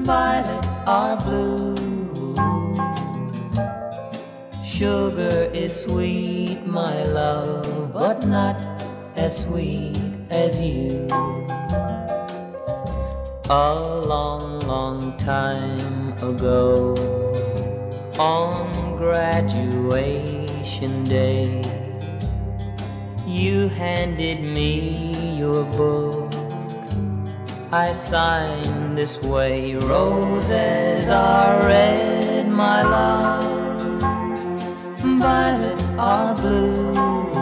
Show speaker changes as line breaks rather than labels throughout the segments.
violets are blue. Sugar is sweet, my love, but not as sweet as you. A long, long time ago, on graduation day, you handed me your book. I signed this way, roses are red, my love, violets are blue.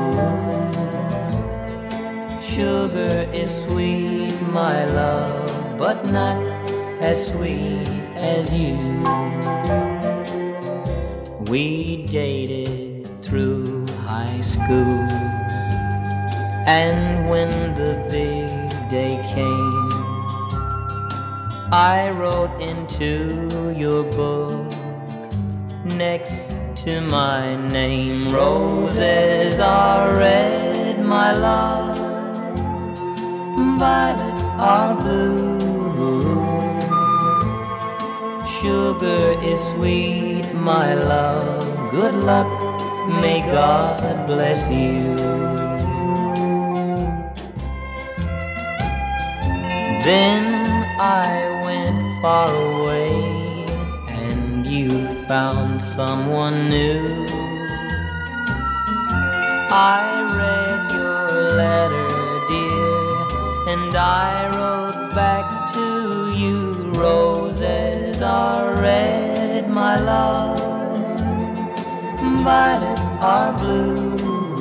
Sugar is sweet, my love, but not as sweet as you. We dated through high school, and when the big day came, I wrote into your book next to my name, roses are red, my love, violets are blue. Sugar is sweet, my love, good luck, may God bless you. Then I went far away, and you found someone new. I read your letter, dear, and I wrote back to you, roses are red, my love, violets are blue.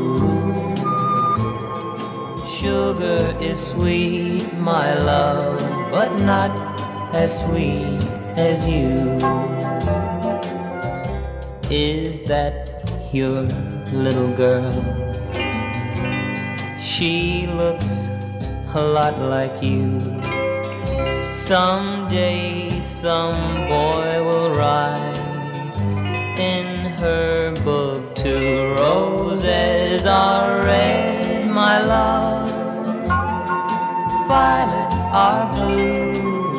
Sugar is sweet, my love, but not as sweet as you. Is that your little girl? She looks a lot like you. Someday some boy will write in her book too, roses are red, my love, violets are blue.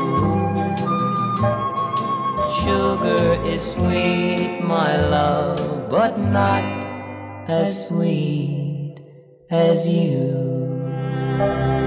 Sugar is sweet, my love, but not as sweet as you.